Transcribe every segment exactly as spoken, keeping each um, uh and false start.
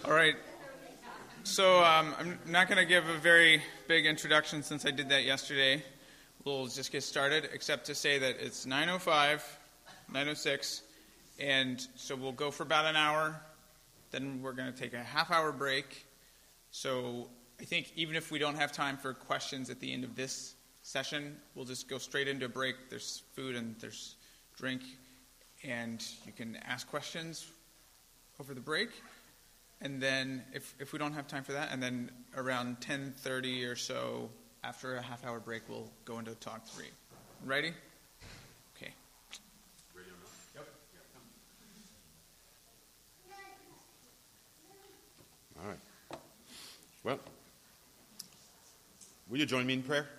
All right. So um, I'm not going to give a very big introduction since I did that yesterday. We'll just get started, except to say that it's nine oh five, nine oh six, and so we'll go for about an hour. Then we're going to take a half-hour break. So I think even if we don't have time for questions at the end of this session, we'll just go straight into a break. There's food and there's drink, and you can ask questions over the break. And then if if we don't have time for that, and then around ten thirty or so, after a half-hour break, we'll go into talk three. Ready? Okay. Ready or not? Yep. All right. Well, will you join me in prayer?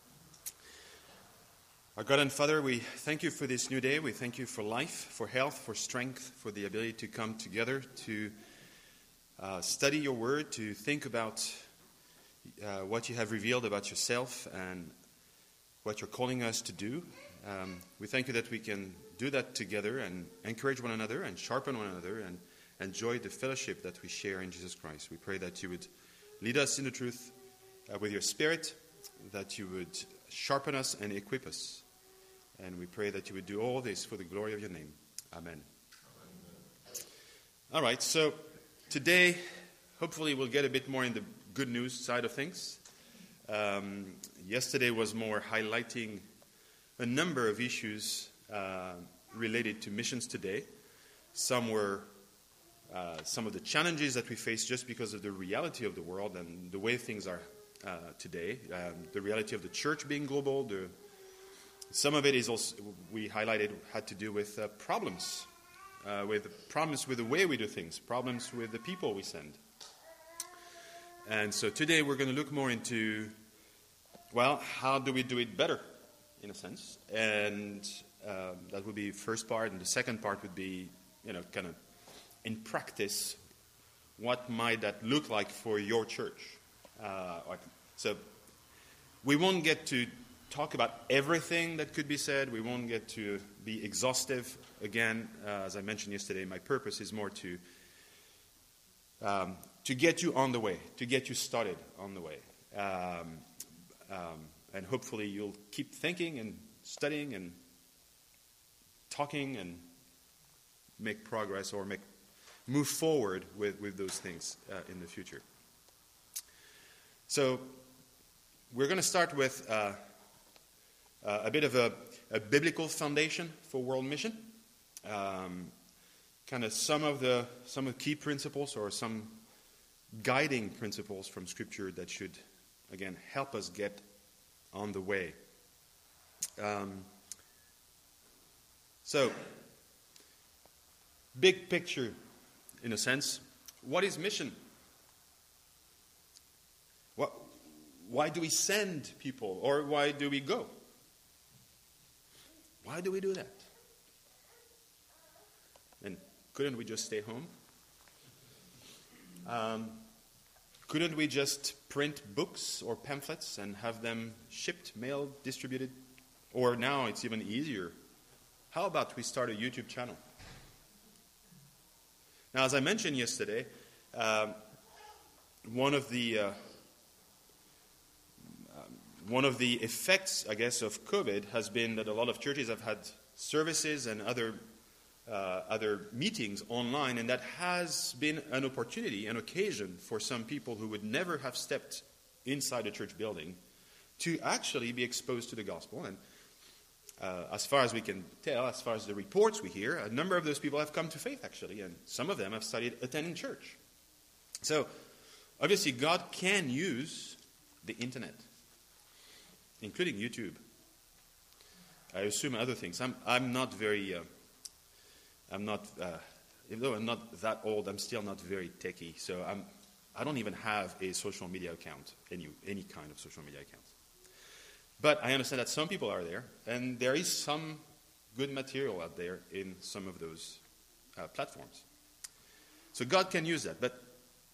Our God and Father, we thank you for this new day. We thank you for life, for health, for strength, for the ability to come together, to uh, study your word, to think about uh, what you have revealed about yourself and what you're calling us to do. Um, we thank you that we can do that together and encourage one another and sharpen one another and enjoy the fellowship that we share in Jesus Christ. We pray that you would lead us in the truth uh, with your Spirit, that you would sharpen us and equip us. And we pray that you would do all this for the glory of your name. Amen. Amen. All right, so today, hopefully we'll get a bit more in the good news side of things. Um, yesterday was more highlighting a number of issues uh, related to missions today. Some were uh, some of the challenges that we face just because of the reality of the world and the way things are uh, today. Um, the reality of the church being global. The, some of it is also, we highlighted, had to do with uh, problems. Uh, with problems with the way we do things. Problems with the people we send. And so today we're going to look more into, well, how do we do it better, in a sense? And um, that would be the first part. And the second part would be, you know, kind of in practice, what might that look like for your church? Uh, so we won't get to talk about everything that could be said. We won't get to be exhaustive. Again, uh, as I mentioned yesterday, my purpose is more to um, to get you on the way, to get you started on the way. Um, um, and hopefully you'll keep thinking and studying and talking and make progress or make move forward with, with those things uh, in the future. So we're going to start with uh, uh, a bit of a, a biblical foundation for world mission. Um, kind of some of the some of the key principles or some guiding principles from Scripture that should, again, help us get on the way. Um, so, big picture, in a sense, what is mission? What, why do we send people, or why do we go? Why do we do that? And couldn't we just stay home? Um, couldn't we just print books or pamphlets and have them shipped, mailed, distributed? Or now it's even easier. How about we start a YouTube channel? Now, as I mentioned yesterday, um, one of the uh, one of the effects, I guess, of COVID has been that a lot of churches have had services and other Uh, other meetings online, and that has been an opportunity, an occasion for some people who would never have stepped inside a church building to actually be exposed to the gospel. And uh, as far as we can tell, as far as the reports we hear, a number of those people have come to faith, actually, and some of them have started attending church. So, obviously, God can use the internet, including YouTube. I assume other things. I'm, I'm not very... Uh, I'm not, uh, even though I'm not that old, I'm still not very techy. So I'm, I don't even have a social media account, any any kind of social media account. But I understand that some people are there, and there is some good material out there in some of those uh, platforms. So God can use that. But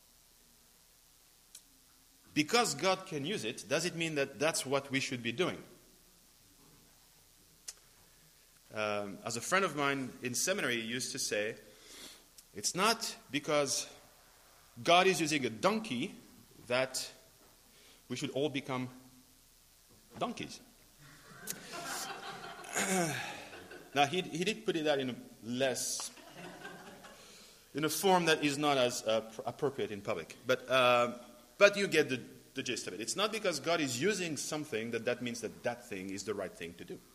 because God can use it, does it mean that that's what we should be doing? Um, as a friend of mine in seminary used to say, it's not because God is using a donkey that we should all become donkeys. Now, he, he did put it out in a less, in a form that is not as uh, appropriate in public. But, uh, but you get the, the gist of it. It's not because God is using something that that means that that thing is the right thing to do.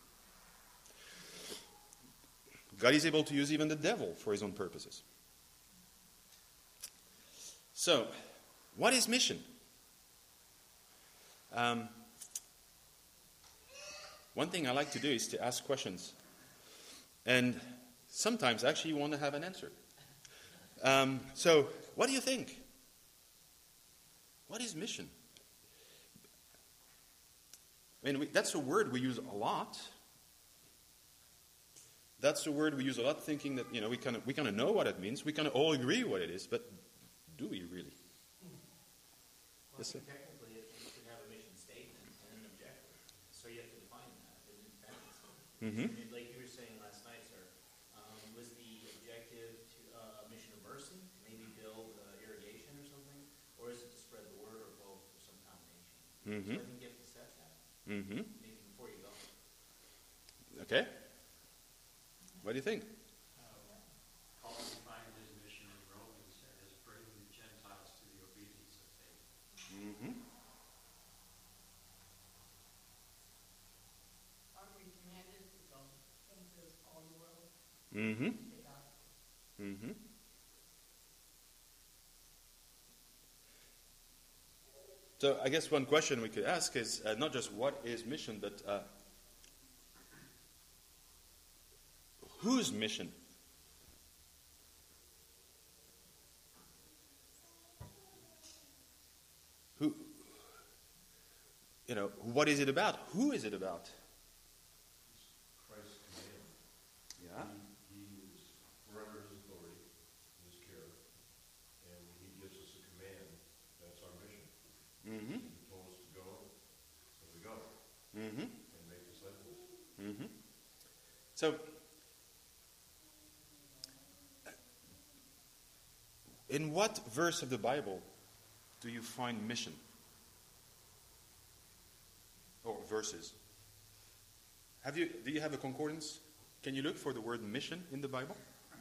God is able to use even the devil for his own purposes. So, what is mission? Um, one thing I like to do is to ask questions. And sometimes actually you want to have an answer. Um, so, what do you think? What is mission? I mean, we, that's a word we use a lot. That's a word we use a lot, thinking that, you know, we kind of we kind of know what it means. We kind of all agree what it is, but do we really? Well, Yes, sir? technically, it should have a mission statement and an objective. So you have to define that in sentence. Mm-hmm. I mean, like you were saying last night, sir, um, was the objective to uh, a mission of mercy, maybe build uh, irrigation or something, or is it to spread the word, or both, or some combination? Mm-hmm. So I think you have to set that, Mm-hmm. maybe before you go. Okay. What do you think? Paul defined his mission in Romans as bringing the Gentiles to the obedience of faith. Mm-hmm. Aren't we commanded to go into all the world? Mm-hmm. Say God. Mm-hmm. So I guess one question we could ask is uh, not just what is mission, but uh, whose mission? Who, you know, what is it about? Who is it about? Christ's command. Yeah. He, he is, we're under his authority, his care, and when he gives us a command, that's our mission. Mm-hmm. He told us to go, so we go, Mm-hmm. and make disciples. Mm-hmm. So, in what verse of the Bible do you find mission? Or verses? Have you? Do you have a concordance? Can you look for the word mission in the Bible?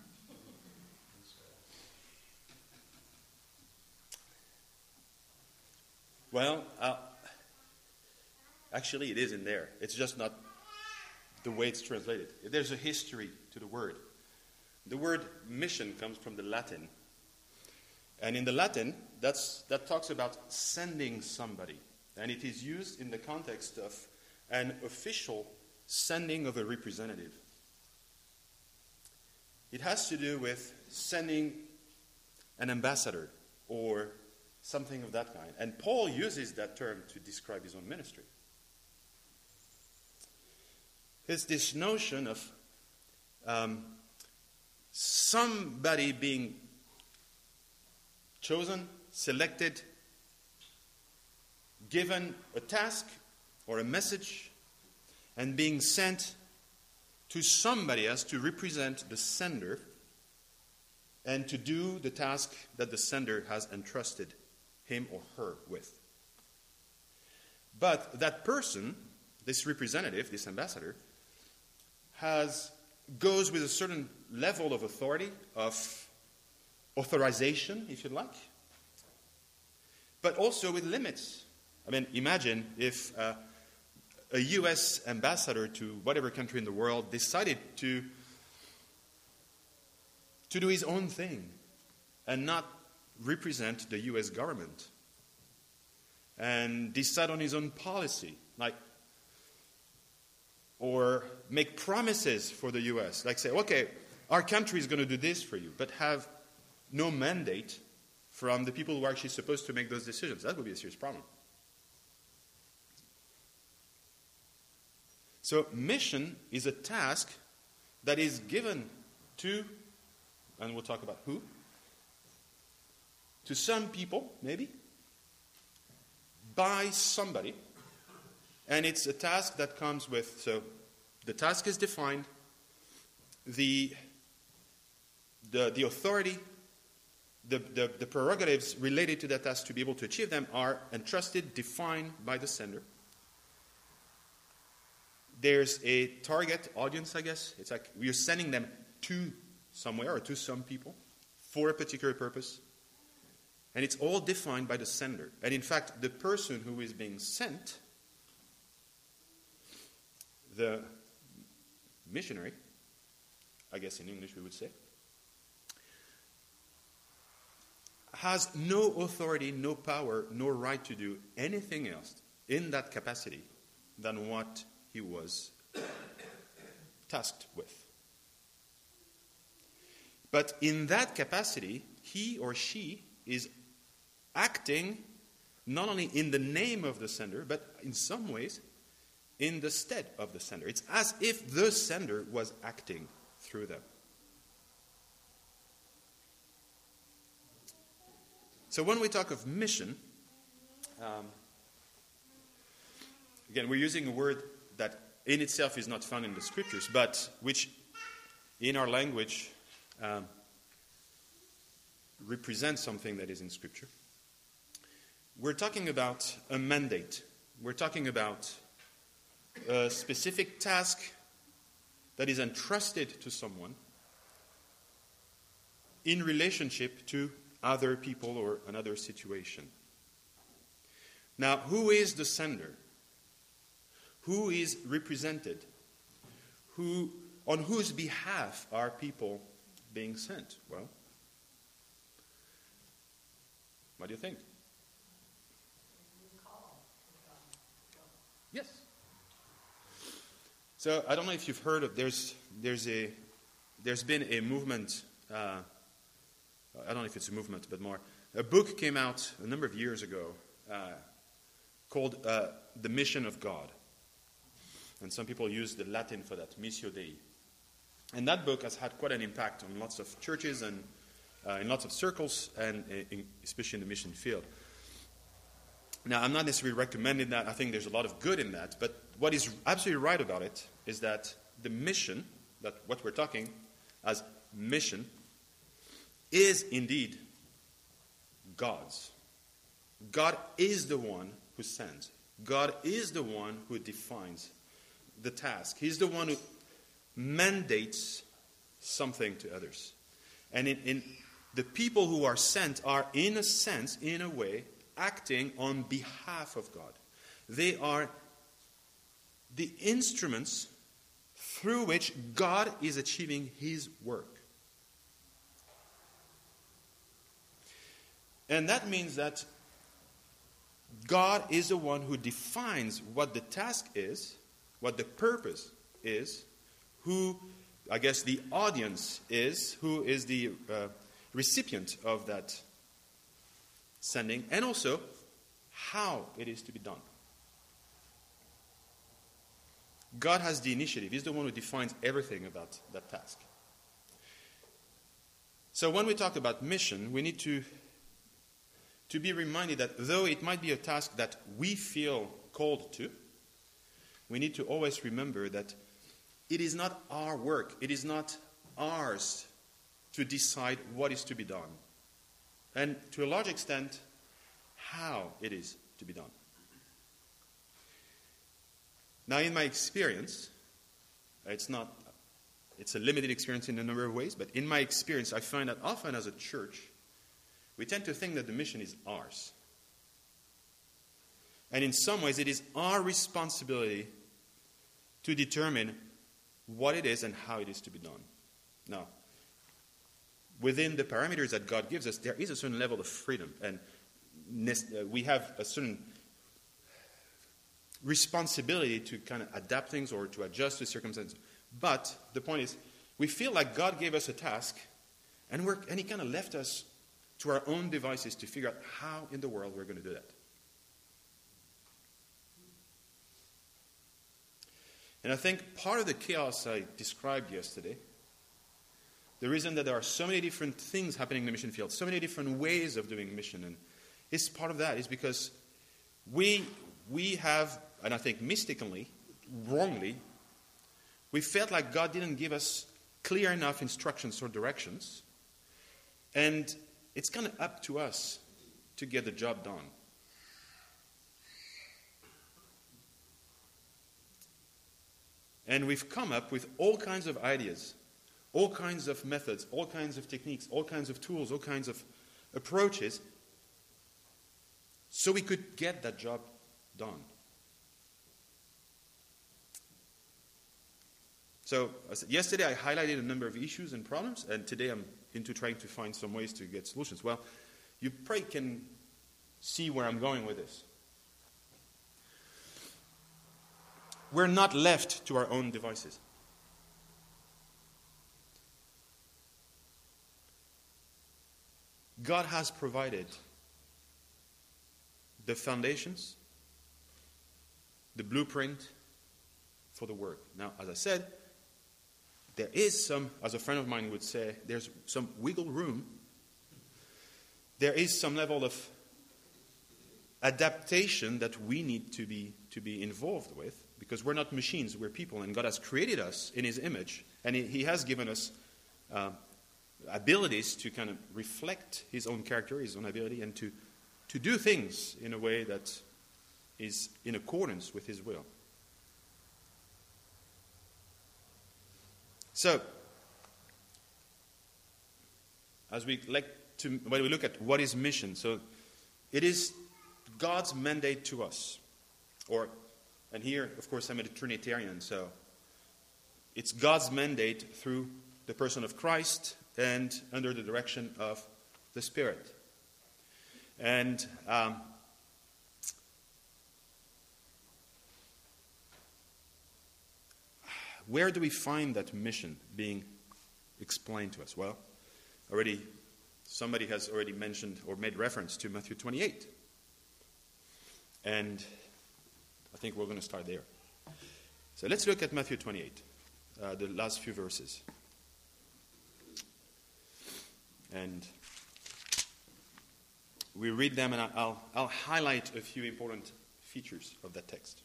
Well, uh, actually, it is in there. It's just not the way it's translated. There's a history to the word. The word mission comes from the Latin. And in the Latin, that's, that talks about sending somebody. And it is used in the context of an official sending of a representative. It has to do with sending an ambassador or something of that kind. And Paul uses that term to describe his own ministry. It's this notion of um, somebody being chosen, selected, given a task or a message, and being sent to somebody else to represent the sender and to do the task that the sender has entrusted him or her with. But that person, this representative, this ambassador, has goes with a certain level of authority, of authorization, if you like, but also with limits. I mean, imagine if uh, a U S ambassador to whatever country in the world decided to, to do his own thing and not represent the U S government and decide on his own policy, like, or make promises for the U S, like say, okay, our country is going to do this for you, but have no mandate from the people who are actually supposed to make those decisions. That would be a serious problem. So mission is a task that is given to, and we'll talk about who, to some people, maybe, by somebody. And it's a task that comes with, so the task is defined, the, the, the authority the, the, the prerogatives related to that task to be able to achieve them are entrusted, defined by the sender. There's a target audience, I guess. It's like we're sending them to somewhere or to some people for a particular purpose. And it's all defined by the sender. And in fact, the person who is being sent, the missionary, I guess in English we would say, has no authority, no power, no right to do anything else in that capacity than what he was tasked with. But in that capacity, he or she is acting not only in the name of the sender, but in some ways in the stead of the sender. It's as if the sender was acting through them. So when we talk of mission, um, again, we're using a word that in itself is not found in the scriptures, but which in our language um, represents something that is in scripture. We're talking about a mandate. We're talking about a specific task that is entrusted to someone in relationship to other people or another situation. Now, who is the sender? Who is represented? Who, on whose behalf are people being sent? Well, what do you think? Yes. So I don't know if you've heard of there's there's a there's been a movement. Uh, I don't know if it's a movement, but more a book came out a number of years ago uh, called uh, "The Mission of God," and some people use the Latin for that, Missio Dei. And that book has had quite an impact on lots of churches and uh, in lots of circles, and in, especially in the mission field. Now, I'm not necessarily recommending that. I think there's a lot of good in that. But what is absolutely right about it is that the mission, that what we're talking as mission, is indeed God's. God is the one who sends. God is the one who defines the task. He's the one who mandates something to others. And in, in the people who are sent are, in a sense, in a way, acting on behalf of God. They are the instruments through which God is achieving His work. And that means that God is the one who defines what the task is, what the purpose is, who, I guess, the audience is, who is the uh, recipient of that sending, and also how it is to be done. God has the initiative. He's the one who defines everything about that task. So when we talk about mission, we need to, to be reminded that though it might be a task that we feel called to, we need to always remember that it is not our work. It is not ours to decide what is to be done. And to a large extent, how it is to be done. Now, in my experience, it's not, it's a limited experience in a number of ways, but in my experience, I find that often as a church, we tend to think that the mission is ours. And in some ways, it is our responsibility to determine what it is and how it is to be done. Now, within the parameters that God gives us, there is a certain level of freedom, and we have a certain responsibility to kind of adapt things or to adjust to circumstances. But the point is, we feel like God gave us a task, and we're and He kind of left us to our own devices to figure out how in the world we're going to do that. And I think part of the chaos I described yesterday, the reason that there are so many different things happening in the mission field, so many different ways of doing mission, and it's part of that is because we we have, and I think mistakenly, wrongly, we felt like God didn't give us clear enough instructions or directions. And it's kind of up to us to get the job done. And we've come up with all kinds of ideas, all kinds of methods, all kinds of techniques, all kinds of tools, all kinds of approaches, so we could get that job done. So, as yesterday I highlighted a number of issues and problems, and today I'm into trying to find some ways to get solutions. Well, you probably can see where I'm going with this. We're not left to our own devices. God has provided the foundations, the blueprint for the work. Now, as I said, there is some, as a friend of mine would say, there's some wiggle room. There is some level of adaptation that we need to be to be involved with, because we're not machines, we're people, and God has created us in His image, and He, he has given us uh, abilities to kind of reflect His own character, His own ability, and to, to do things in a way that is in accordance with His will. So, as we like to, when we look at what is mission, so it is God's mandate to us. Or, and here, of course, I'm a Trinitarian, so it's God's mandate through the person of Christ and under the direction of the Spirit. And um, where do we find that mission being explained to us? Well, already somebody has already mentioned or made reference to Matthew twenty-eight. And I think we're going to start there. So let's look at Matthew twenty-eight, uh, the last few verses. And we read them, and I'll, I'll highlight a few important features of that text.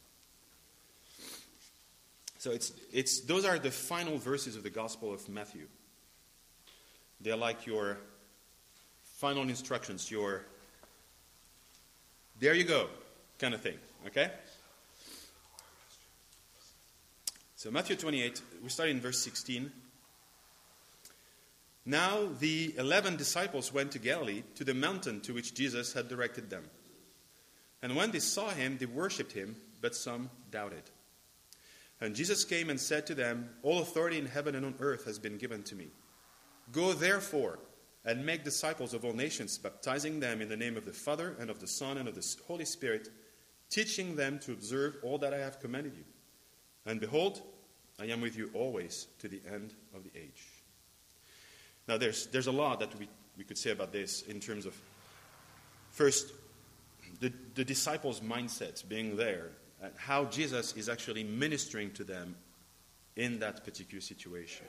So it's it's those are the final verses of the Gospel of Matthew. They're like your final instructions, your there you go kind of thing, okay? So Matthew twenty-eight, we start in verse sixteen. Now the eleven disciples went to Galilee, to the mountain to which Jesus had directed them. And when they saw him, they worshipped him, but some doubted. And Jesus came and said to them, all authority in heaven and on earth has been given to me. Go therefore and make disciples of all nations, baptizing them in the name of the Father and of the Son and of the Holy Spirit, teaching them to observe all that I have commanded you. And behold, I am with you always to the end of the age. Now there's there's a lot that we, we could say about this in terms of, first, the, the disciples' mindset being there, and how Jesus is actually ministering to them in that particular situation.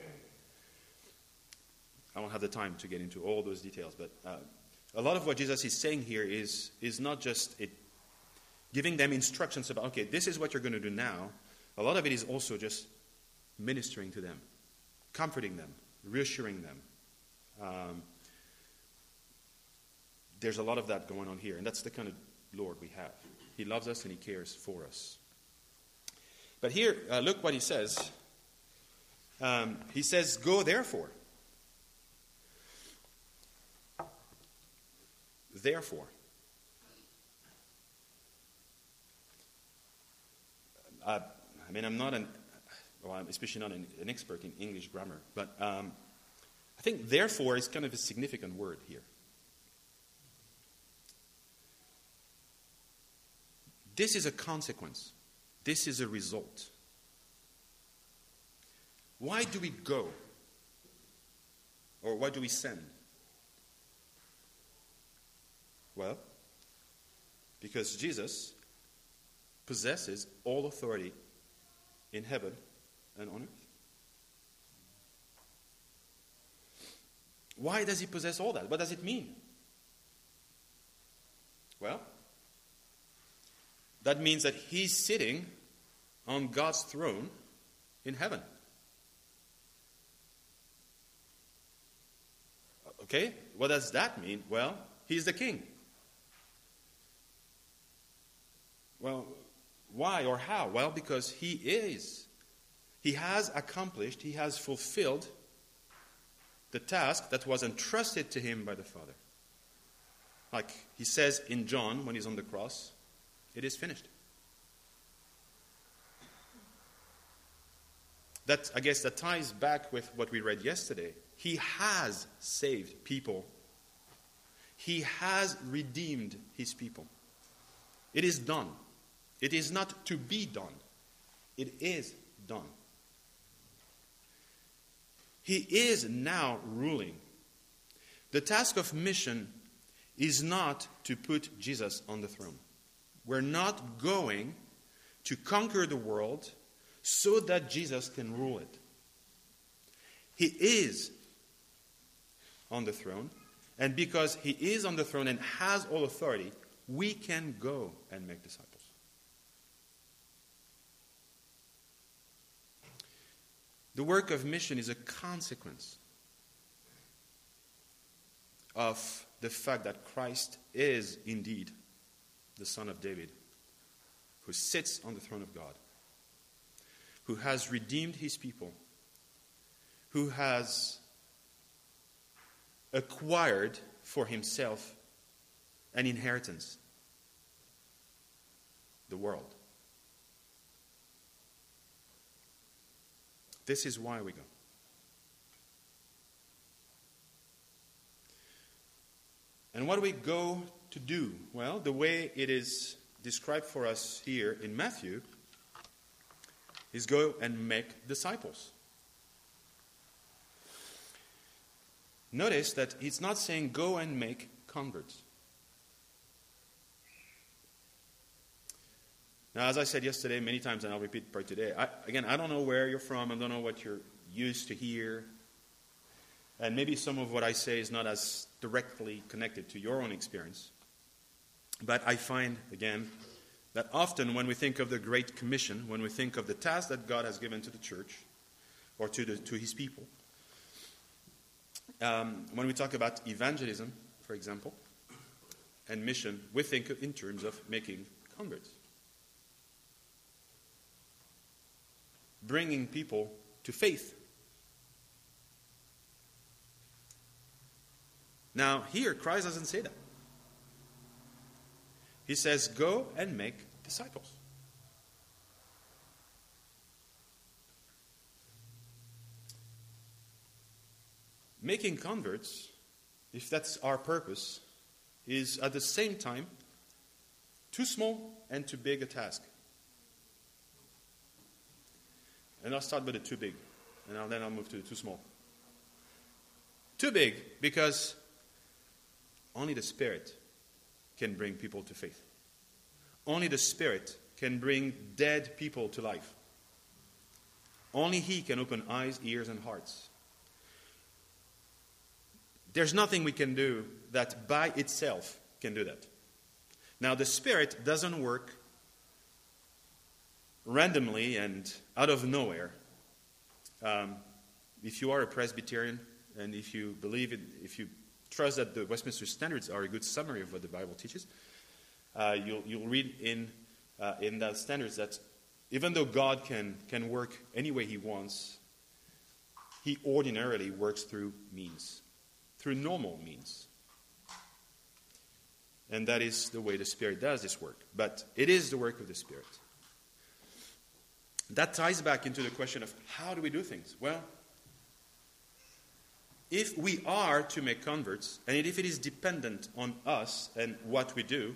I won't have the time to get into all those details, but uh, a lot of what Jesus is saying here is, is not just it, giving them instructions about, okay, this is what you're going to do now. A lot of it is also just ministering to them, comforting them, reassuring them. Um, there's a lot of that going on here, and that's the kind of Lord we have. He loves us and He cares for us. But here, uh, look what He says. Um, he says, go therefore. Therefore. Uh, I mean, I'm not an, well, I'm especially not an, an expert in English grammar, but um, I think therefore is kind of a significant word here. This is a consequence. This is a result. Why do we go? Or why do we send? Well, because Jesus possesses all authority in heaven and on earth. Why does He possess all that? What does it mean? Well, that means that He's sitting on God's throne in heaven. Okay? What does that mean? Well, he's the king. Well, why or how? Well, because he is. He has accomplished, he has fulfilled the task that was entrusted to him by the Father. Like he says in John when he's on the cross, it is finished. That, I guess that ties back with what we read yesterday. He has saved people. He has redeemed his people. It is done. It is not to be done. It is done. He is now ruling. The task of mission is not to put Jesus on the throne. We're not going to conquer the world so that Jesus can rule it. He is on the throne, and because he is on the throne and has all authority, we can go and make disciples. The work of mission is a consequence of the fact that Christ is indeed the Son of David, who sits on the throne of God, who has redeemed his people, who has acquired for himself an inheritance, the world. This is why we go. And what do we go to do? Well, the way it is described for us here in Matthew is go and make disciples. Notice that it's not saying go and make converts. Now, as I said yesterday many times, and I'll repeat it today, I, again, I don't know where you're from. I don't know what you're used to hear. And maybe some of what I say is not as directly connected to your own experience. But I find, again, that often when we think of the Great Commission, when we think of the task that God has given to the church, or to, the, to his people, um, when we talk about evangelism, for example, and mission, we think in terms of making converts. Bringing people to faith. Now, here, Christ doesn't say that. He says, go and make disciples. Making converts, if that's our purpose, is at the same time too small and too big a task. And I'll start with the too big, and I'll, then I'll move to the too small. Too big because only the Spirit can bring people to faith. Only the Spirit can bring dead people to life. Only He can open eyes, ears, and hearts. There's nothing we can do that by itself can do that. Now, the Spirit doesn't work randomly and out of nowhere. Um, if you are a Presbyterian and if you believe it, if you trust that the Westminster Standards are a good summary of what the Bible teaches, uh, you'll, you'll read in uh, in that standards that even though God can can work any way He wants, He ordinarily works through means, through normal means. And that is the way the Spirit does this work. But it is the work of the Spirit. That ties back into the question of how do we do things? Well, if we are to make converts, and if it is dependent on us and what we do,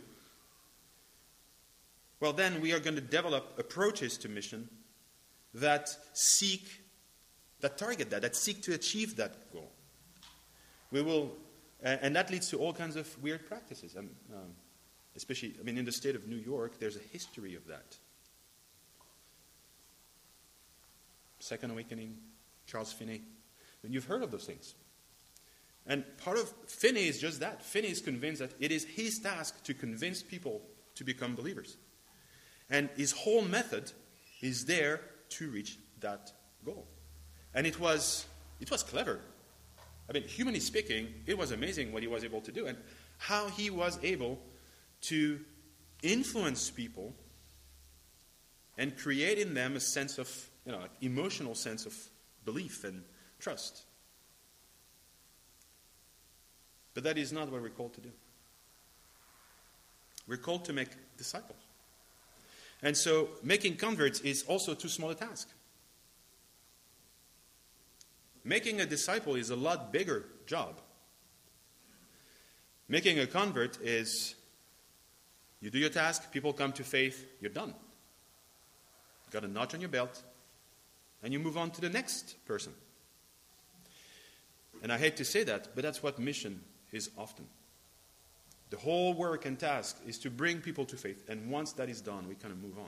well, then we are going to develop approaches to mission that seek, that target that, that seek to achieve that goal. We will, and that leads to all kinds of weird practices. Um, um, especially, I mean, in the state of New York, there's a history of that. Second Awakening, Charles Finney. And you've heard of those things. And part of Finney is just that. Finney is convinced that it is his task to convince people to become believers. And his whole method is there to reach that goal. And it was it was clever. I mean, humanly speaking, it was amazing what he was able to do and how he was able to influence people and create in them a sense of, you know, like emotional sense of belief and trust. But that is not what we're called to do. We're called to make disciples. And so making converts is also too small a task. Making a disciple is a lot bigger job. Making a convert is, you do your task, people come to faith, you're done. You got a notch on your belt, and you move on to the next person. And I hate to say that, but that's what mission is often. The whole work and task is to bring people to faith, and once that is done, we kind of move on.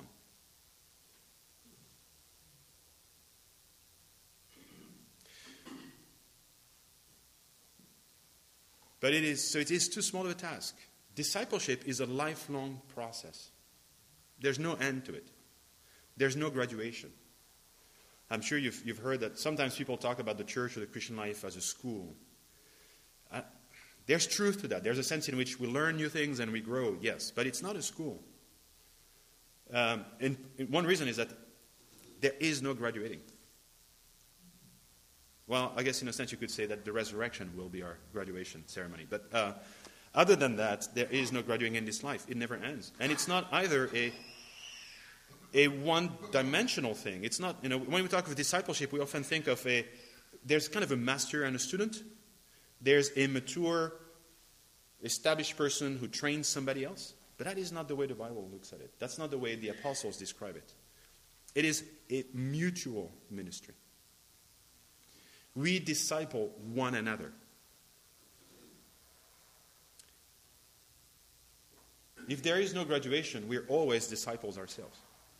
But it is, so it is too small of a task. Discipleship is a lifelong process. There's no end to it. There's no graduation. I'm sure you've, you've heard that sometimes people talk about the church or the Christian life as a school. Uh, there's truth to that. There's a sense in which we learn new things and we grow, yes, but it's not a school. Um, and, and one reason is that there is no graduating. Well, I guess in a sense you could say that the resurrection will be our graduation ceremony. But uh, other than that, there is no graduating in this life. It never ends. And it's not either a a one-dimensional thing. It's not, you know, when we talk of discipleship, we often think of a, there's kind of a master and a student. There's a mature, established person who trains somebody else. But that is not the way the Bible looks at it. That's not the way the apostles describe it. It is a mutual ministry. We disciple one another. If there is no graduation, we're always disciples ourselves.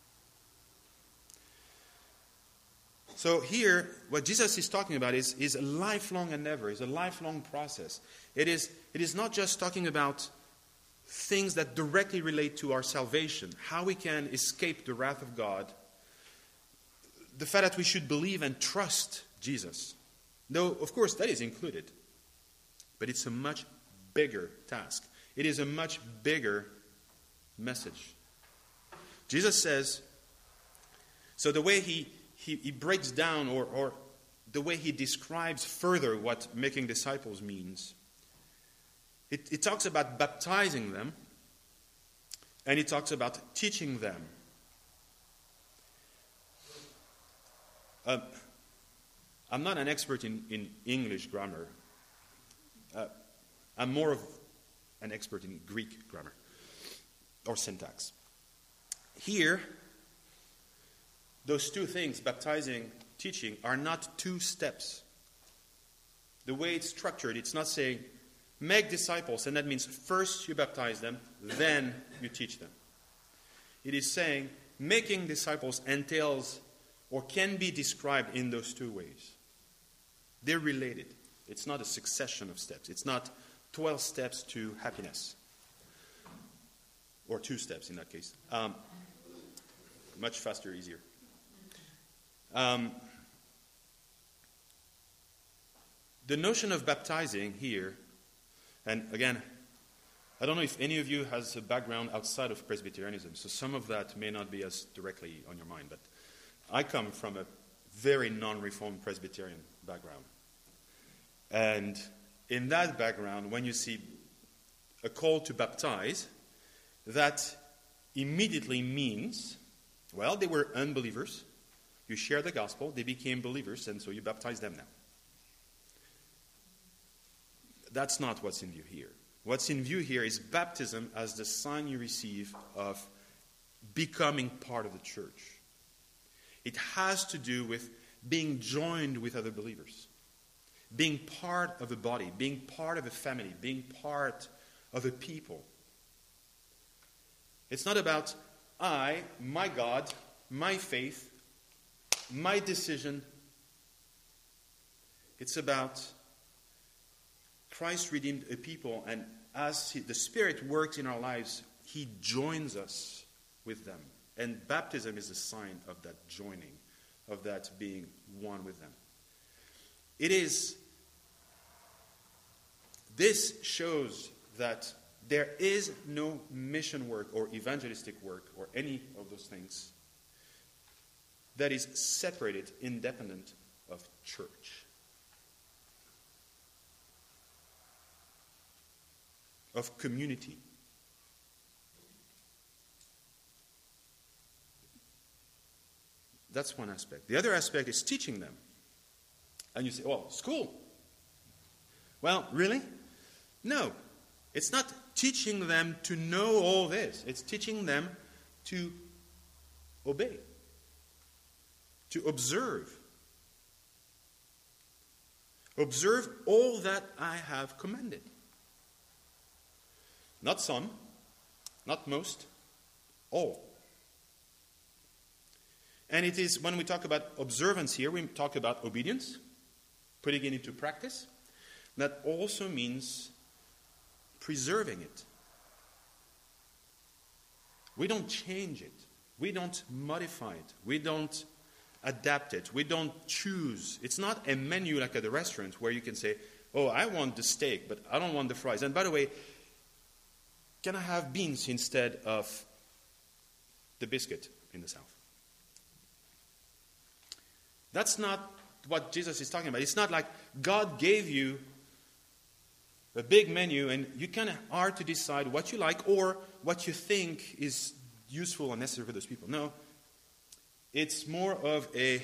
So here, what Jesus is talking about is, is a lifelong endeavor, is a lifelong process. It is, it is not just talking about things that directly relate to our salvation, how we can escape the wrath of God, the fact that we should believe and trust Jesus. Though, of course, that is included. But it's a much bigger task. It is a much bigger message. Jesus says, so the way he, he, he breaks down or, or the way he describes further what making disciples means, it, it talks about baptizing them and it talks about teaching them. Uh, I'm not an expert in, in English grammar. Uh, I'm more of an expert in Greek grammar or syntax. Here, those two things, baptizing, teaching, are not two steps. The way it's structured, it's not saying, make disciples, and that means first you baptize them, then you teach them. It is saying, making disciples entails or can be described in those two ways. They're related. It's not a succession of steps. It's not twelve steps to happiness. Or two steps in that case. Um, much faster, easier. Um, the notion of baptizing here, and again, I don't know if any of you has a background outside of Presbyterianism, so some of that may not be as directly on your mind, but I come from a very non-Reformed Presbyterian background. And in that background, when you see a call to baptize, that immediately means, well, they were unbelievers. You share the gospel, they became believers, and so you baptize them now. That's not what's in view here. What's in view here is baptism as the sign you receive of becoming part of the church. It has to do with being joined with other believers, being part of a body, being part of a family, being part of a people. It's not about I, my God, my faith, my decision. It's about Christ redeemed a people, and as he, the Spirit works in our lives, He joins us with them. And baptism is a sign of that joining, of that being one with them. It is this shows that there is no mission work or evangelistic work or any of those things that is separated, independent of church, of community. That's one aspect. The other aspect is teaching them. And you say, oh, school. Well, really? No. It's not teaching them to know all this. It's teaching them to obey, to observe. Observe all that I have commanded. Not some, not most, all. And it is, when we talk about observance here, we talk about obedience, putting it into practice. That also means preserving it. We don't change it. We don't modify it. We don't adapt it. We don't choose. It's not a menu like at the restaurant where you can say, oh, I want the steak, but I don't want the fries. And by the way, can I have beans instead of the biscuit in the South? That's not what Jesus is talking about. It's not like God gave you a big menu and you kind of are to decide what you like or what you think is useful and necessary for those people. No. It's more of a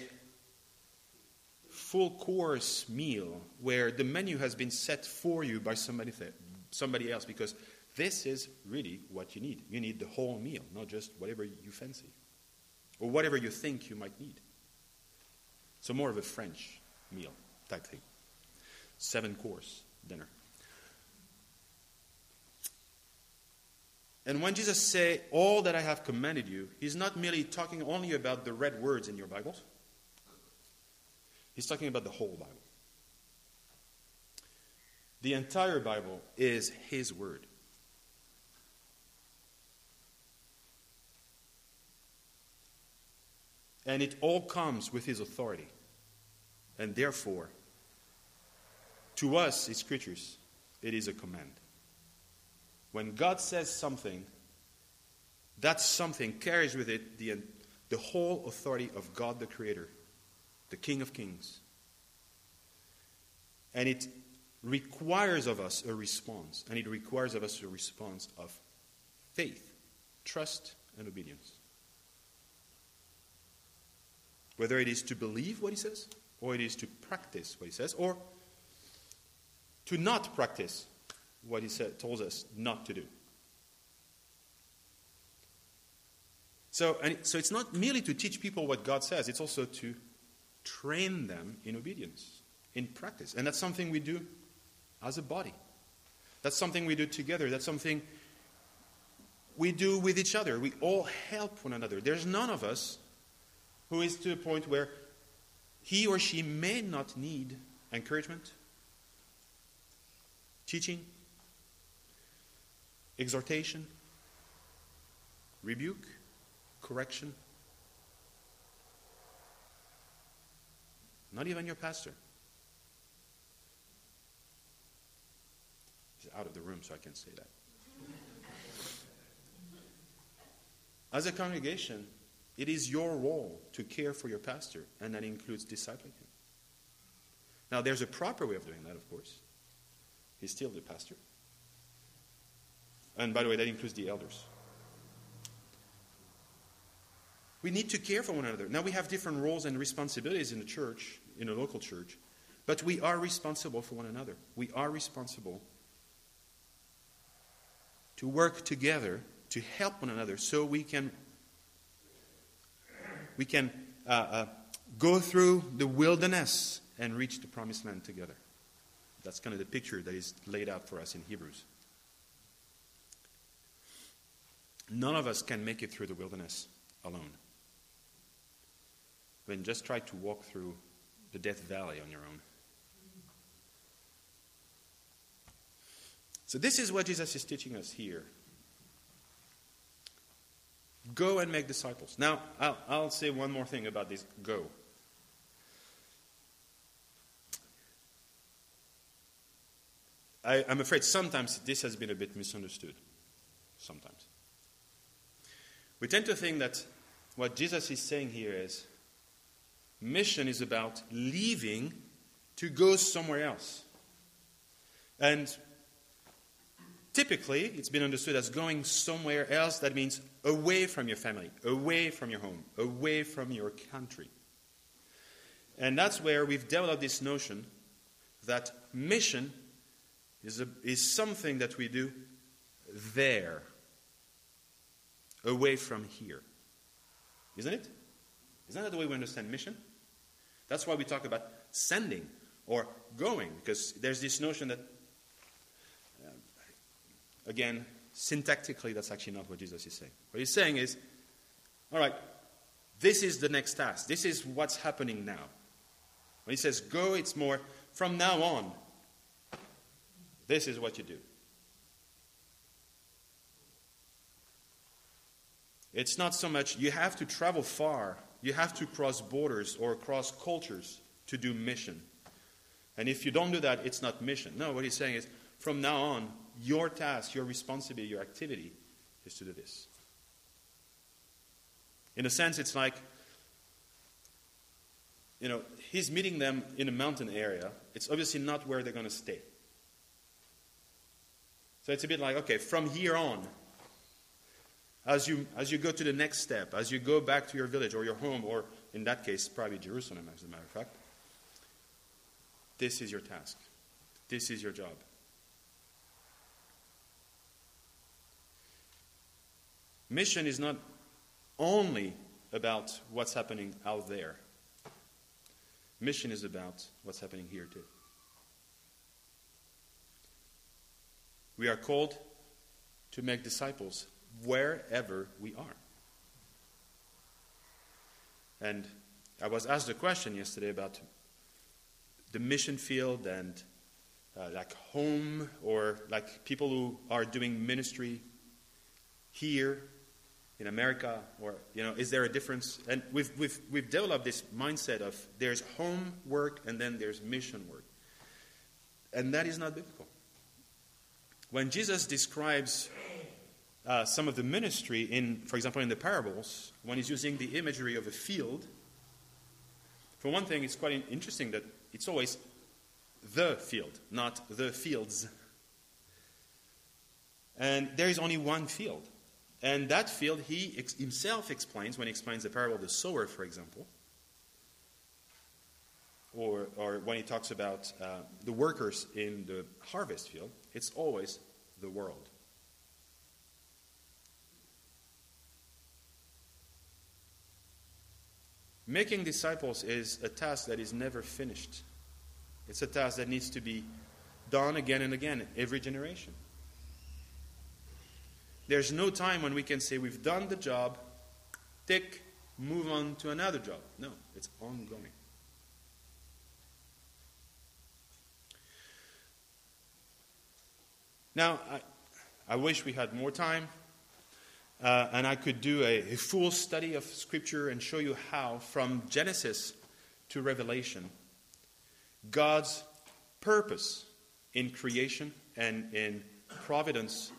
full course meal where the menu has been set for you by somebody, th- somebody else because this is really what you need. You need the whole meal, not just whatever you fancy or whatever you think you might need. So more of a French meal type thing. Seven course dinner. And when Jesus says, all that I have commanded you, he's not merely talking only about the red words in your Bibles. He's talking about the whole Bible. The entire Bible is his word. And it all comes with his authority. And therefore, to us, his creatures, it is a command. When God says something, that something carries with it the, the whole authority of God the Creator, the King of Kings. And it requires of us a response. And it requires of us a response of faith, trust, and obedience. Whether it is to believe what he says, or it is to practice what he says, or to not practice what he said, told us not to do. So, and so it's not merely to teach people what God says, it's also to train them in obedience, in practice. And that's something we do as a body. That's something we do together. That's something we do with each other. We all help one another. There's none of us who is to a point where he or she may not need encouragement, teaching, exhortation, rebuke, correction. Not even your pastor. He's out of the room, so I can't say that. As a congregation, it is your role to care for your pastor, and that includes discipling him. Now, there's a proper way of doing that, of course. He's still the pastor. And by the way, that includes the elders. We need to care for one another. Now, we have different roles and responsibilities in the church, in a local church, but we are responsible for one another. We are responsible to work together to help one another so we can we can uh, uh, go through the wilderness and reach the promised land together. That's kind of the picture that is laid out for us in Hebrews. None of us can make it through the wilderness alone. Then just try to walk through the Death Valley on your own. So this is what Jesus is teaching us here. Go and make disciples. Now, I'll, I'll say one more thing about this go. I, I'm afraid sometimes this has been a bit misunderstood. Sometimes. We tend to think that what Jesus is saying here is mission is about leaving to go somewhere else. And typically, it's been understood as going somewhere else. That means away from your family, away from your home, away from your country. And that's where we've developed this notion that mission is, a, is something that we do there, away from here. Isn't it? Isn't that the way we understand mission? That's why we talk about sending or going, because there's this notion that, uh, again, syntactically, that's actually not what Jesus is saying. What he's saying is, all right, this is the next task. This is what's happening now. When he says go, it's more from now on. This is what you do. It's not so much you have to travel far, you have to cross borders or cross cultures to do mission. And if you don't do that, it's not mission. No, what he's saying is, from now on, your task, your responsibility, your activity is to do this. In a sense, it's like, you know, he's meeting them in a mountain area. It's obviously not where they're going to stay. So it's a bit like, okay, from here on, As you, as you go to the next step, as you go back to your village or your home, or in that case, probably Jerusalem, as a matter of fact, this is your task. This is your job. Mission is not only about what's happening out there. Mission is about what's happening here too. We are called to make disciples wherever we are. And I was asked a question yesterday about the mission field and uh, like home, or like people who are doing ministry here in America, or, you know, is there a difference? And we've, we've, we've developed this mindset of there's home work and then there's mission work. And that is not biblical. When Jesus describes Uh, some of the ministry, in, for example, in the parables, when he's using the imagery of a field, for one thing, it's quite interesting that it's always the field, not the fields. And there is only one field. And that field, he ex- himself explains, when he explains the parable of the sower, for example, or, or when he talks about uh, the workers in the harvest field, it's always the world. Making disciples is a task that is never finished. It's a task that needs to be done again and again, every generation. There's no time when we can say we've done the job, tick, move on to another job. No, it's ongoing. Now, I, I wish we had more time. Uh, and I could do a, a full study of Scripture and show you how, from Genesis to Revelation, God's purpose in creation and in providence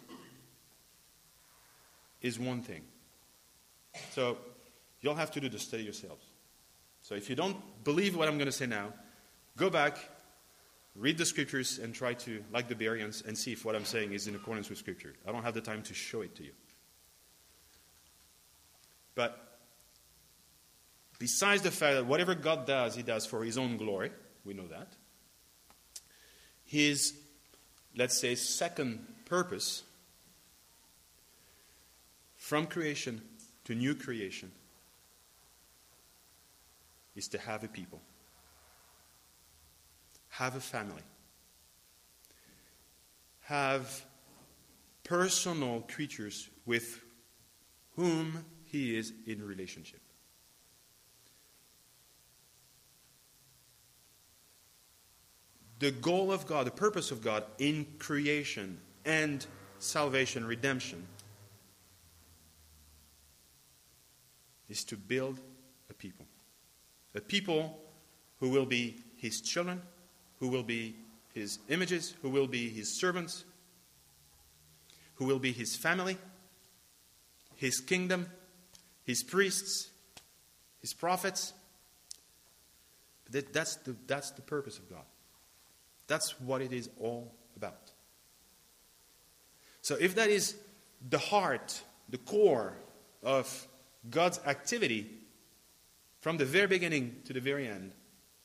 is one thing. So you'll have to do the study yourselves. So if you don't believe what I'm going to say now, go back, read the Scriptures, and try to, like the Bereans, and see if what I'm saying is in accordance with Scripture. I don't have the time to show it to you. But besides the fact that whatever God does, he does for his own glory, we know that, his, let's say, second purpose, from creation to new creation, is to have a people, have a family, have personal creatures with whom he is in relationship. The goal of God, the purpose of God in creation and salvation, redemption, is to build a people. A people who will be his children, who will be his images, who will be his servants, who will be his family, his kingdom, his priests, his prophets. That, that's, the, that's the purpose of God. That's what it is all about. So if that is the heart, the core of God's activity from the very beginning to the very end,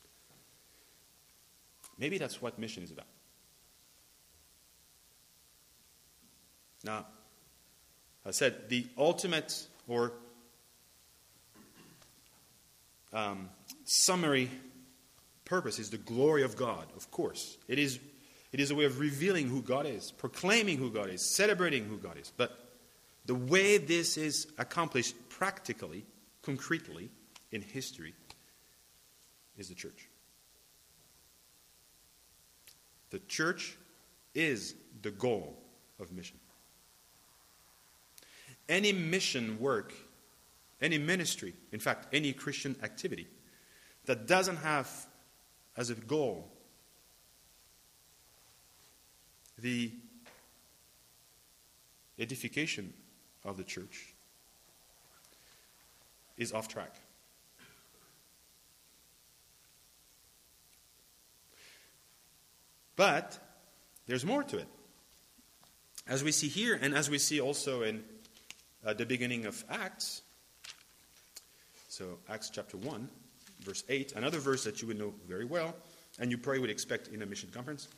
maybe that's what mission is about. Now, I said the ultimate or um, summary purpose is the glory of God, of course. It is, it is a way of revealing who God is, proclaiming who God is, celebrating who God is. But the way this is accomplished practically, concretely, in history, is the church. The church is the goal of mission. Any mission work, any ministry, in fact, any Christian activity that doesn't have as a goal the edification of the church is off track. But there's more to it. As we see here, and as we see also in uh, the beginning of Acts, so Acts chapter one, verse eight, another verse that you would know very well, and you probably would expect in a mission conference.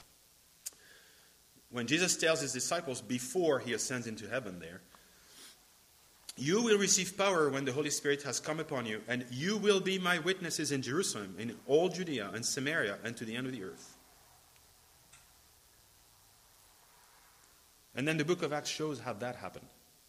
When Jesus tells his disciples before he ascends into heaven there, you will receive power when the Holy Spirit has come upon you, and you will be my witnesses in Jerusalem, in all Judea and Samaria, and to the end of the earth. And then the book of Acts shows how that happened.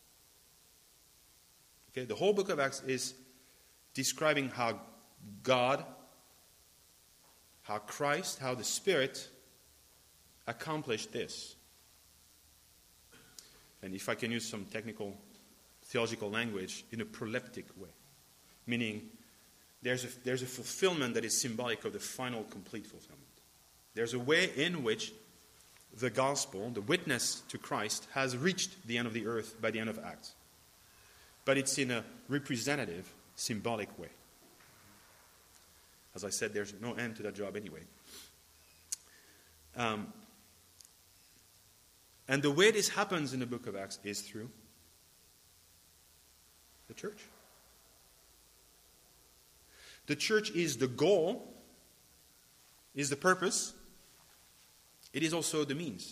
Okay, the whole book of Acts is describing how God, how Christ, how the Spirit accomplished this. And if I can use some technical theological language, in a proleptic way. Meaning, there's a, there's a fulfillment that is symbolic of the final complete fulfillment. There's a way in which the gospel, the witness to Christ, has reached the end of the earth by the end of Acts. But it's in a representative, symbolic way. As I said, there's no end to that job anyway. Um, and the way this happens in the book of Acts is through the church. The church is the goal, is the purpose. It is also the means.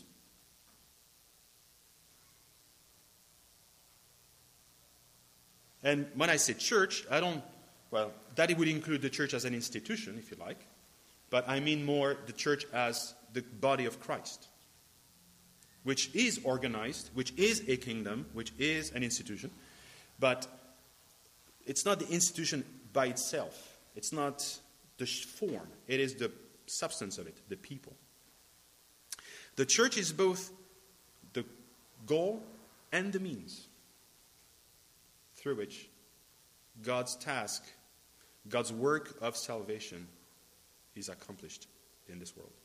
And when I say church, I don't, well, that it would include the church as an institution, if you like. But I mean more the church as the body of Christ, which is organized, which is a kingdom, which is an institution. But it's not the institution by itself. It's not the form. It is the substance of it, the people. The church is both the goal and the means through which God's task, God's work of salvation is accomplished in this world.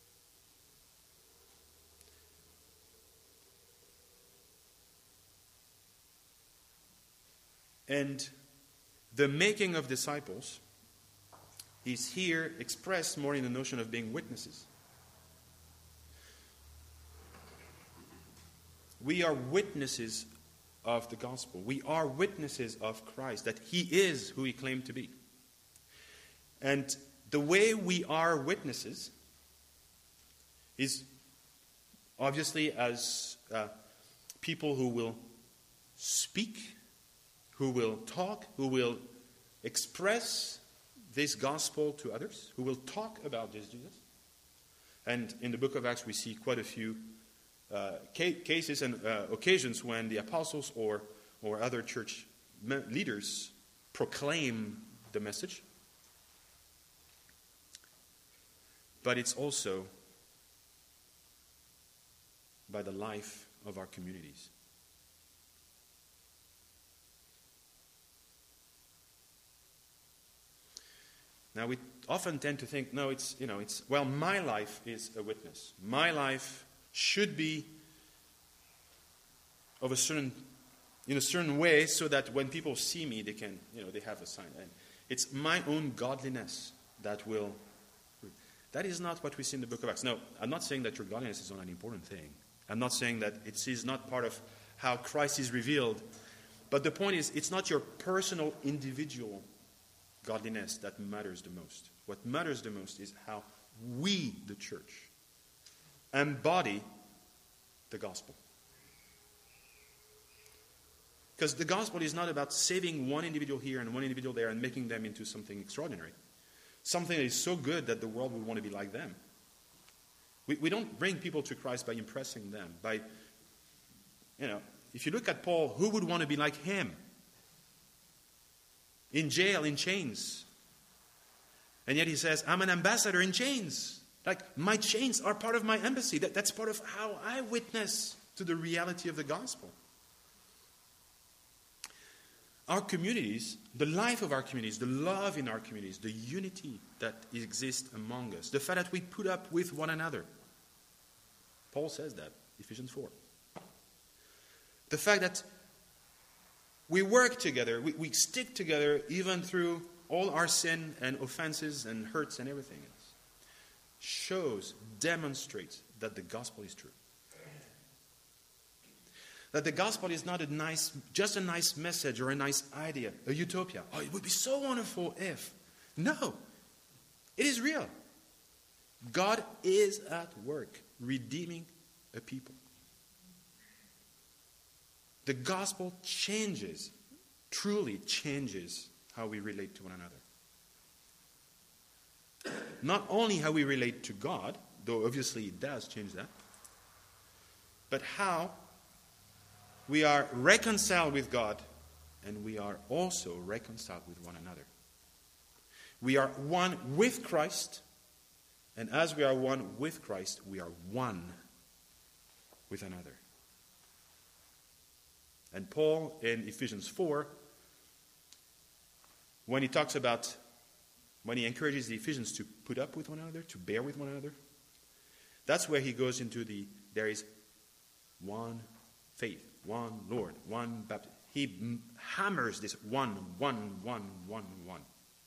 And the making of disciples is here expressed more in the notion of being witnesses. We are witnesses of the gospel. We are witnesses of Christ, that He is who He claimed to be. And the way we are witnesses is obviously as uh, people who will speak, who will talk, who will express this gospel to others, who will talk about this Jesus. And in the book of Acts we see quite a few uh, ca- cases and uh, occasions when the apostles or, or other church me- leaders proclaim the message. But it's also by the life of our communities. Now, we often tend to think, no, it's, you know, it's, well, my life is a witness. My life should be of a certain, in a certain way so that when people see me, they can, you know, they have a sign. And it's my own godliness that will, that is not what we see in the book of Acts. No, I'm not saying that your godliness is not an important thing. I'm not saying that it is not part of how Christ is revealed. But the point is, it's not your personal, individual godliness that matters the most. What matters the most is how we, the church, embody the gospel. Because the gospel is not about saving one individual here and one individual there and making them into something extraordinary. Something that is so good that the world would want to be like them. We, we don't bring people to Christ by impressing them. By, you know, if you look at Paul, who would want to be like him? In jail, in chains. And yet he says, I'm an ambassador in chains. Like, my chains are part of my embassy. That, that's part of how I witness to the reality of the gospel. Our communities, the life of our communities, the love in our communities, the unity that exists among us, the fact that we put up with one another. Paul says that, Ephesians four. The fact that we work together, we, we stick together even through all our sin and offenses and hurts and everything else, shows, demonstrates that the gospel is true. That the gospel is not a nice, just a nice message or a nice idea, a utopia. Oh, it would be so wonderful if. No, it is real. God is at work redeeming a people. The gospel changes, truly changes how we relate to one another. Not only how we relate to God, though obviously it does change that, but how we are reconciled with God and we are also reconciled with one another. We are one with Christ, and as we are one with Christ, we are one with another. And Paul in Ephesians four, when he talks about, when he encourages the Ephesians to put up with one another, to bear with one another, that's where he goes into the, there is one faith, one Lord, one baptism. He hammers this one, one, one, one, one.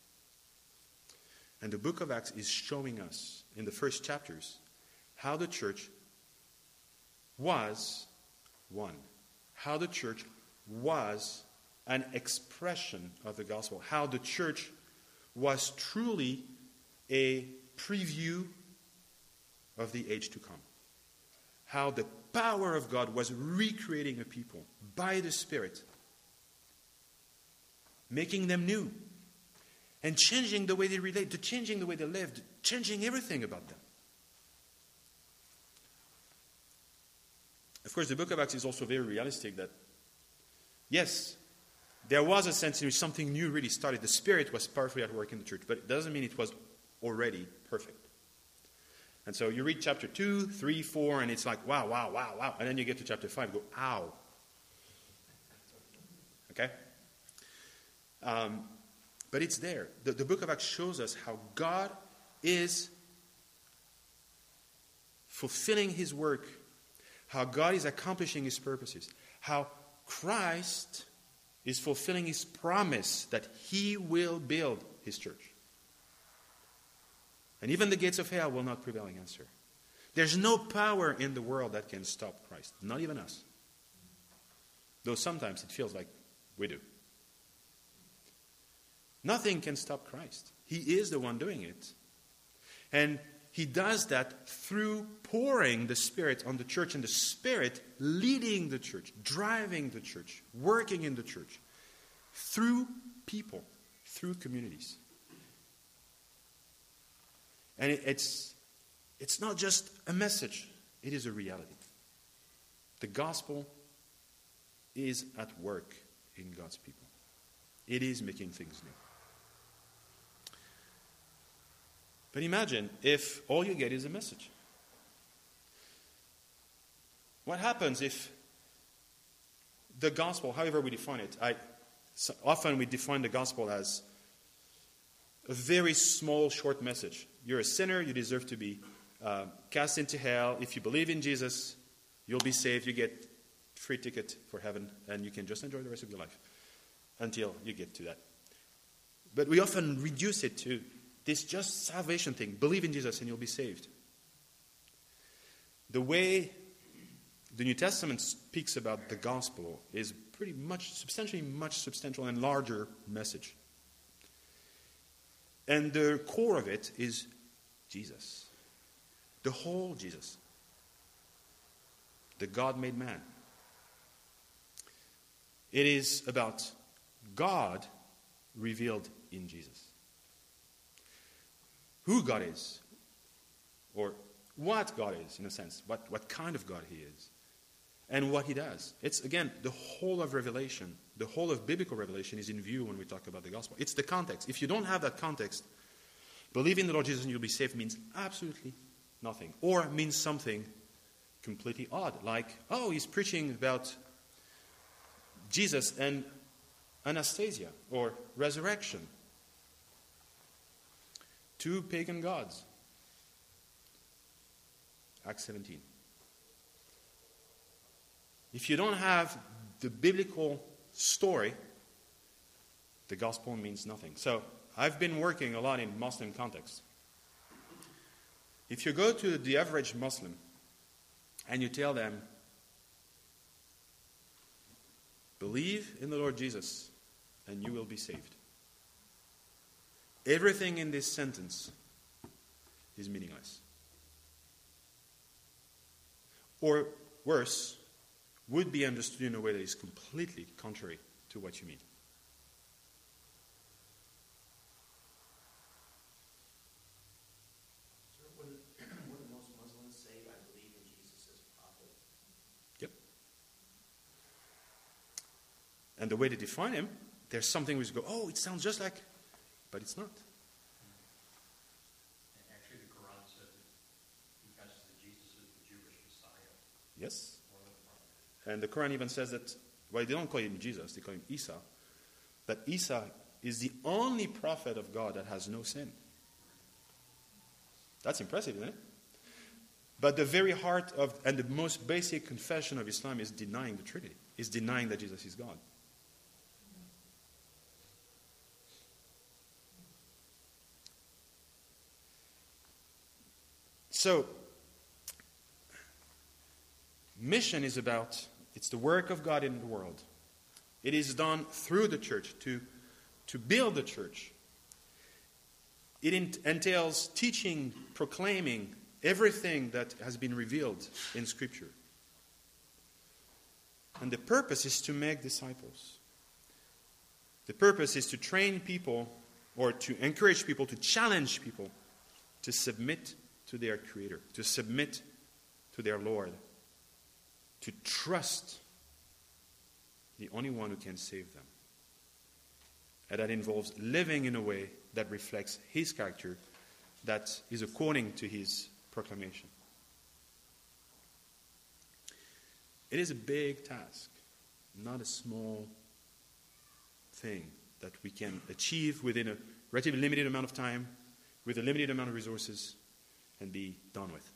And the book of Acts is showing us in the first chapters how the church was one. How the church was an expression of the gospel. How the church was truly a preview of the age to come. How the power of God was recreating a people by the Spirit, making them new, and changing the way they relate, changing the way they lived, changing everything about them. Of course, the book of Acts is also very realistic that, yes, there was a sense in which something new really started. The Spirit was powerfully at work in the church, but it doesn't mean it was already perfect. And so you read chapter two, three, four, and it's like, wow, wow, wow, wow. And then you get to chapter five and go, ow. Okay? Um, but it's there. The, the book of Acts shows us how God is fulfilling His work, how God is accomplishing His purposes, how Christ is fulfilling His promise that He will build His church. And even the gates of hell will not prevail against her. There's no power in the world that can stop Christ, not even us. Though sometimes it feels like we do. Nothing can stop Christ. He is the one doing it. And He does that through pouring the Spirit on the church, and the Spirit leading the church, driving the church, working in the church, through people, through communities. And it, it's, it's not just a message, it is a reality. The gospel is at work in God's people. It is making things new. But imagine if all you get is a message. What happens if the gospel, however we define it, I, so often we define the gospel as a very small, short message. You're a sinner, you deserve to be uh, cast into hell. If you believe in Jesus, you'll be saved, you get free ticket for heaven, and you can just enjoy the rest of your life until you get to that. But we often reduce it to this just salvation thing. Believe in Jesus and you'll be saved. The way the New Testament speaks about the gospel is pretty much, substantially much substantial and larger message. And the core of it is Jesus. The whole Jesus. The God-made man. It is about God revealed in Jesus. Who God is, or what God is, in a sense, what, what kind of God He is, and what He does. It's, again, the whole of Revelation, the whole of biblical revelation is in view when we talk about the gospel. It's the context. If you don't have that context, believe in the Lord Jesus and you'll be saved means absolutely nothing, or means something completely odd, like, oh, he's preaching about Jesus and Anastasia, or resurrection. Two pagan gods. Acts seventeen. If you don't have the biblical story, the gospel means nothing. So, I've been working a lot in Muslim context. If you go to the average Muslim and you tell them, believe in the Lord Jesus and you will be saved, everything in this sentence is meaningless. Or worse, would be understood in a way that is completely contrary to what you mean. So wouldn't, wouldn't most Muslims say, I believe in Jesus as prophet? Yep. And the way they define him, there's something which go, oh, it sounds just like, but it's not. And actually, the Quran says it confesses that Jesus is the Jewish Messiah. Yes. More than a prophet. And the Quran even says that, well, they don't call him Jesus, they call him Isa. That Isa is the only prophet of God that has no sin. That's impressive, isn't it? But the very heart of, and the most basic confession of Islam is denying the Trinity, is denying that Jesus is God. So, mission is about, it's the work of God in the world. It is done through the church, to, to build the church. It entails teaching, proclaiming everything that has been revealed in Scripture. And the purpose is to make disciples. The purpose is to train people, or to encourage people, to challenge people to submit to their Creator, to submit to their Lord, to trust the only one who can save them. And that involves living in a way that reflects His character, that is according to His proclamation. It is a big task, not a small thing that we can achieve within a relatively limited amount of time, with a limited amount of resources, and be done with.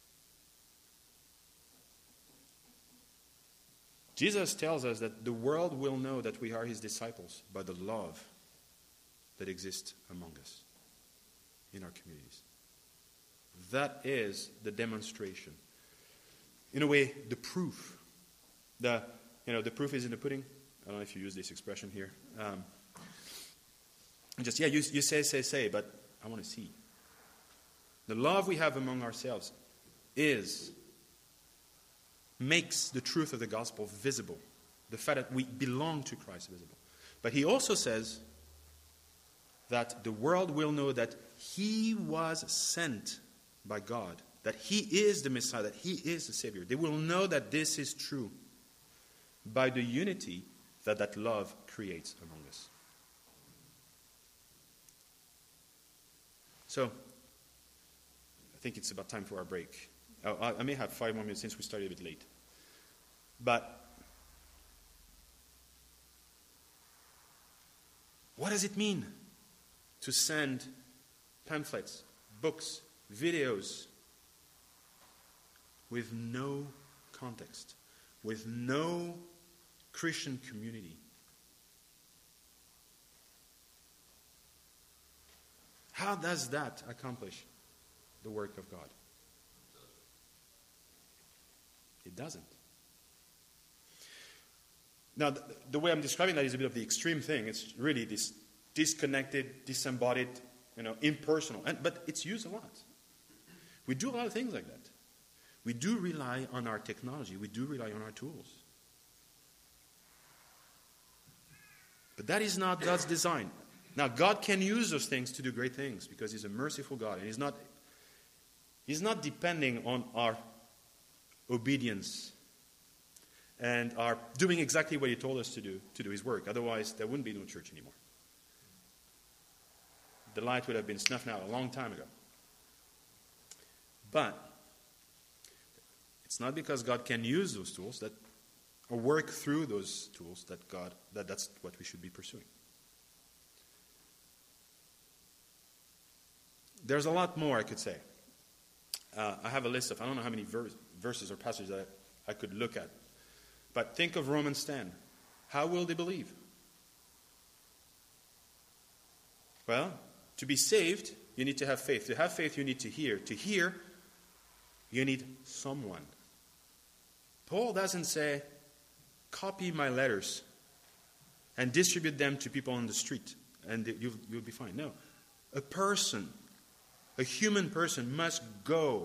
Jesus tells us that the world will know that we are His disciples by the love that exists among us in our communities. That is the demonstration. In a way, the proof. The, you know, the proof is in the pudding. I don't know if you use this expression here. Um, just, yeah, you, you say, say, say, but I want to see. The love we have among ourselves is, makes the truth of the gospel visible. The fact that we belong to Christ visible. But he also says that the world will know that He was sent by God, that He is the Messiah, that He is the Savior. They will know that this is true by the unity that that love creates among us. So, I think it's about time for our break. Oh, I, I may have five more minutes since we started a bit late. But what does it mean to send pamphlets, books, videos with no context, with no Christian community. How does that accomplish the work of God? It doesn't. Now, the, the way I'm describing that is a bit of the extreme thing. It's really this disconnected, disembodied, you know, impersonal. And, but it's used a lot. We do a lot of things like that. We do rely on our technology. We do rely on our tools. But that is not God's design. Now, God can use those things to do great things because He's a merciful God. And He's not, He's not depending on our obedience and are doing exactly what He told us to do, to do His work. Otherwise, there wouldn't be no church anymore. The light would have been snuffed out a long time ago. But it's not because God can use those tools that, or work through those tools that God, that that's what we should be pursuing. There's a lot more I could say. Uh, I have a list of, I don't know how many ver- verses or passages that I, I could look at. But think of Romans ten. How will they believe? Well, to be saved, you need to have faith. To have faith, you need to hear. To hear, you need someone. Paul doesn't say, copy my letters and distribute them to people on the street and you'll, you'll be fine. No. A person, a human person must go.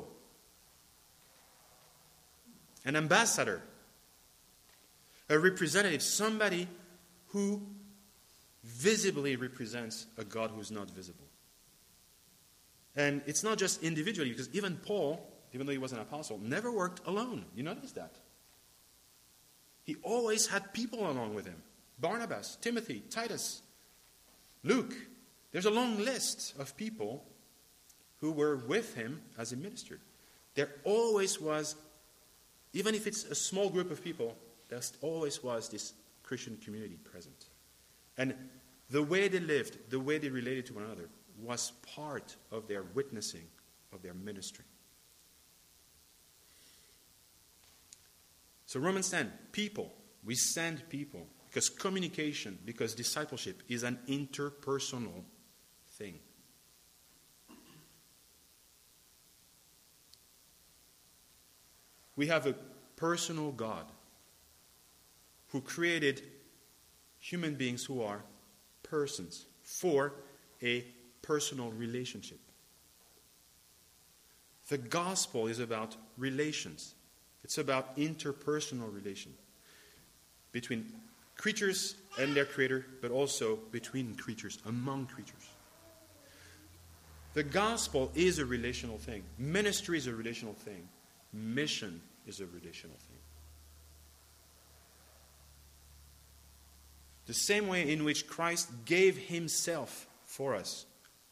An ambassador, a representative, somebody who visibly represents a God who is not visible. And it's not just individually, because even Paul, even though he was an apostle, never worked alone. You notice that? He always had people along with him. Barnabas, Timothy, Titus, Luke. There's a long list of people who were with him as he ministered. There always was, even if it's a small group of people, there always was this Christian community present. And the way they lived, the way they related to one another, was part of their witnessing, of their ministry. So Romans ten, people. We send people because communication, because discipleship is an interpersonal thing. We have a personal God who created human beings who are persons for a personal relationship. The gospel is about relations. It's about interpersonal relation between creatures and their creator, but also between creatures, among creatures. The gospel is a relational thing. Ministry is a relational thing. Mission is a relational thing. The same way in which Christ gave himself for us,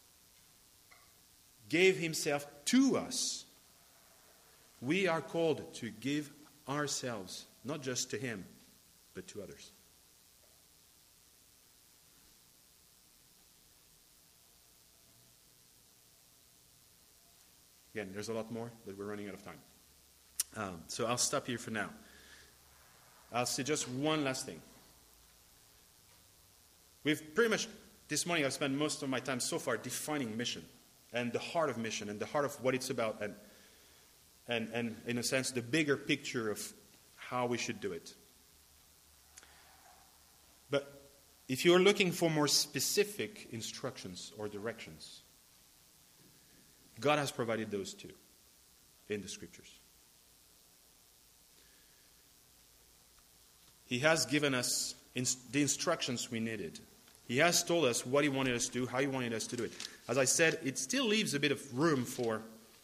gave himself to us, we are called to give ourselves, not just to him, but to others. Again, there's a lot more, but we're running out of time. Um, so I'll stop here for now. I'll say just one last thing. We've pretty much, this morning I've spent most of my time so far defining mission and the heart of mission and the heart of what it's about and, and, and in a sense, the bigger picture of how we should do it. But if you're looking for more specific instructions or directions, God has provided those too in the Scriptures. He has given us ins- the instructions we needed. He has told us what He wanted us to do, how He wanted us to do it. As I said, it still leaves a bit of room for...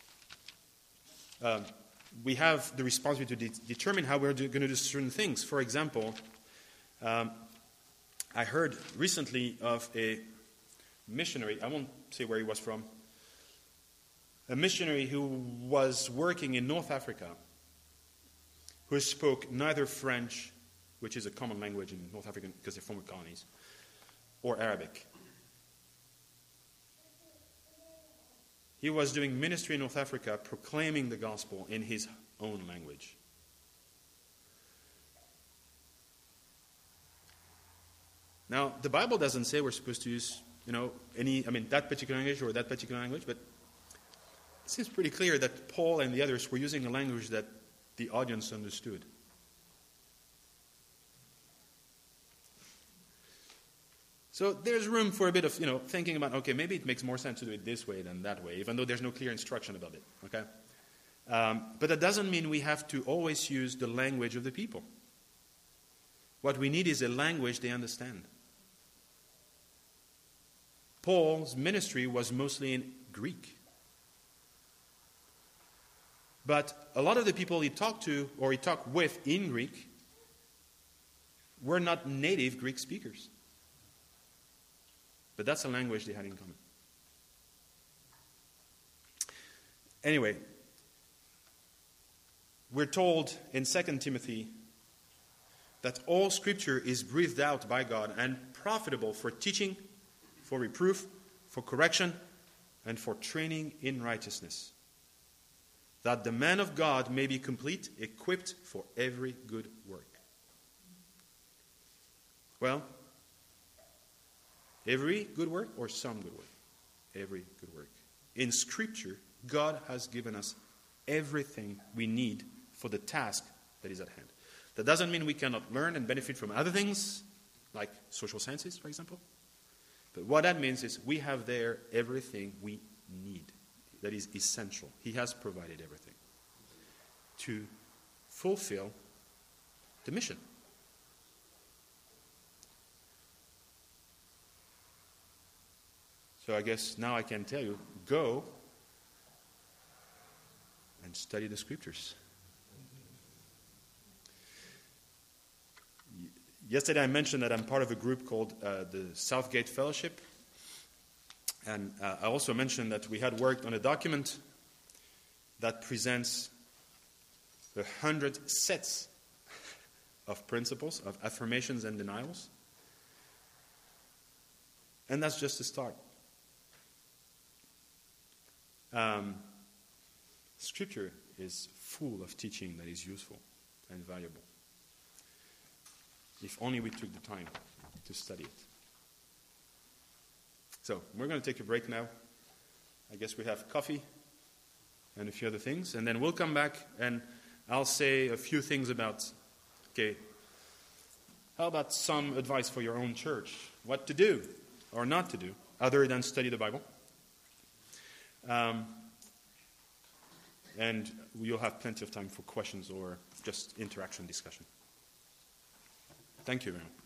Uh, we have the responsibility to de- determine how we're do- going to do certain things. For example, um, I heard recently of a missionary, I won't say where he was from, a missionary who was working in North Africa, who spoke neither French, which is a common language in North Africa because they're former colonies, or Arabic. He was doing ministry in North Africa, proclaiming the gospel in his own language. Now, the Bible doesn't say we're supposed to use, you know, any, I mean, that particular language or that particular language, but it seems pretty clear that Paul and the others were using a language that the audience understood. So there's room for a bit of, you know, thinking about, okay, maybe it makes more sense to do it this way than that way, even though there's no clear instruction about it, okay? Um, but that doesn't mean we have to always use the language of the people. What we need is a language they understand. Paul's ministry was mostly in Greek. But a lot of the people he talked to or he talked with in Greek were not native Greek speakers. But that's a language they had in common. Anyway, we're told in Second Timothy that all Scripture is breathed out by God and profitable for teaching, for reproof, for correction, and for training in righteousness, that the man of God may be complete, equipped for every good work. Well, every good work or some good work? Every good work. In Scripture, God has given us everything we need for the task that is at hand. That doesn't mean we cannot learn and benefit from other things, like social sciences, for example. But what that means is we have there everything we need. That is essential. He has provided everything to fulfill the mission. So I guess now I can tell you, go and study the Scriptures. Yesterday I mentioned that I'm part of a group called uh, the Southgate Fellowship. And uh, I also mentioned that we had worked on a document that presents a hundred sets of principles, of affirmations and denials. And that's just a start. Um, scripture is full of teaching that is useful and valuable. If only we took the time to study it. So, we're going to take a break now. I guess we have coffee and a few other things. And then we'll come back and I'll say a few things about, okay, how about some advice for your own church? What to do or not to do other than study the Bible? Um, and you'll have plenty of time for questions or just interaction discussion. Thank you very much.